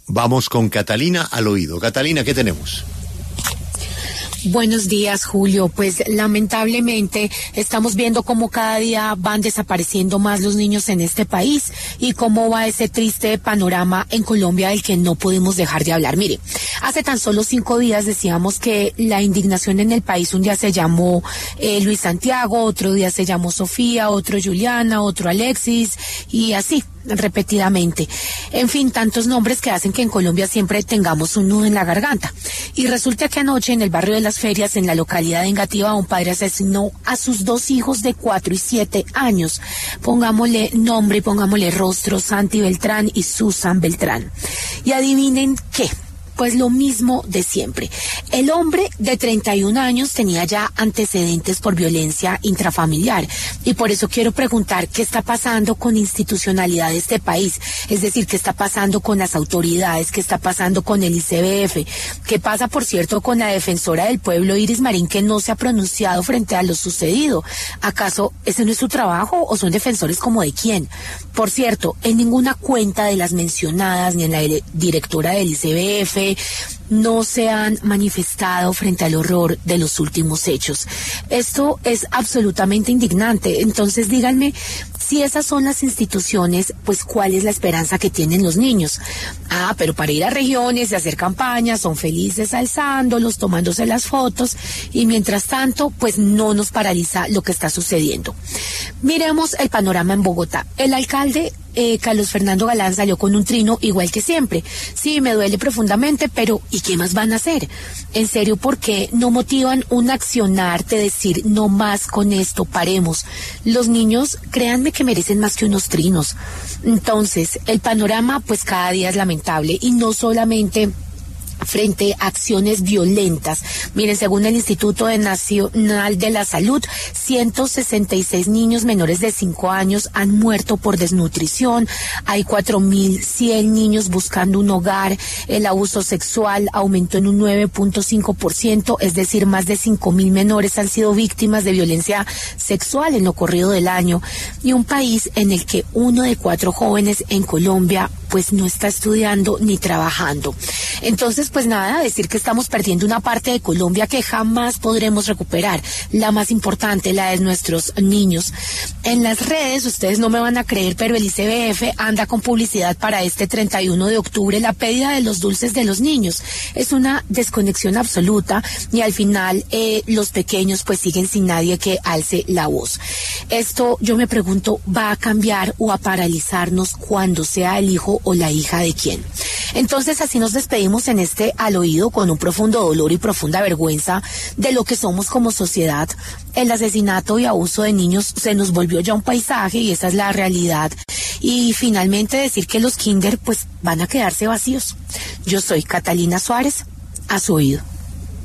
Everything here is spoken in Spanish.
Vamos con Catalina al oído. Catalina, ¿qué tenemos? Buenos días, Julio. Pues lamentablemente estamos viendo cómo cada día van desapareciendo más los niños en este país y cómo va ese triste panorama en Colombia del que no podemos dejar de hablar. Mire, hace tan solo 5 días decíamos que la indignación en el país un día se llamó Luis Santiago, otro día se llamó Sofía, otro Juliana, otro Alexis y así repetidamente. En fin, tantos nombres que hacen que en Colombia siempre tengamos un nudo en la garganta. Y resulta que anoche en el barrio de Las Ferias, en la localidad de Engativá, un padre asesinó a sus 2 hijos de 4 y 7 años. Pongámosle nombre y pongámosle rostro: Santi Beltrán y Susan Beltrán. Y adivinen qué. Pues lo mismo de siempre. El hombre de 31 años tenía ya antecedentes por violencia intrafamiliar y por eso quiero preguntar qué está pasando con institucionalidad de este país, es decir, qué está pasando con las autoridades, qué está pasando con el ICBF, qué pasa, por cierto, con la defensora del pueblo, Iris Marín, que no se ha pronunciado frente a lo sucedido. ¿Acaso ese no es su trabajo o son defensores como de quién? Por cierto, en ninguna cuenta de las mencionadas ni en la directora del ICBF no se han manifestado frente al horror de los últimos hechos. Esto es absolutamente indignante. Entonces díganme, si esas son las instituciones, pues ¿cuál es la esperanza que tienen los niños? Pero para ir a regiones y hacer campañas son felices alzándolos, tomándose las fotos y mientras tanto pues no nos paraliza lo que está sucediendo. Miremos el panorama en Bogotá. El alcalde Carlos Fernando Galán salió con un trino igual que siempre. Sí, me duele profundamente, pero ¿y qué más van a hacer? En serio, ¿por qué no motivan un accionar de decir no más con esto, paremos? Los niños, créanme que merecen más que unos trinos. Entonces, el panorama pues cada día es lamentable y no solamente frente a acciones violentas. Miren, según el Instituto Nacional de la Salud, 166 niños menores de 5 años han muerto por desnutrición, hay 4.100 niños buscando un hogar, el abuso sexual aumentó en un 9.5%, es decir, más de 5.000 menores han sido víctimas de violencia sexual en lo corrido del año, y un país en el que 1 de 4 jóvenes en Colombia pues no está estudiando ni trabajando. Entonces, pues nada, decir que estamos perdiendo una parte de Colombia que jamás podremos recuperar, la más importante, la de nuestros niños. En las redes, ustedes no me van a creer, pero el ICBF anda con publicidad para este 31 de octubre, la pérdida de los dulces de los niños. Es una desconexión absoluta y al final los pequeños pues siguen sin nadie que alce la voz. Esto, yo me pregunto, ¿va a cambiar o a paralizarnos cuando sea el hijo o la hija de quién? Entonces así nos despedimos en este Al Oído con un profundo dolor y profunda vergüenza de lo que somos como sociedad. El asesinato y abuso de niños se nos volvió ya un paisaje y esa es la realidad. Y finalmente decir que los kinder pues van a quedarse vacíos. Yo soy Catalina Suárez, a su oído.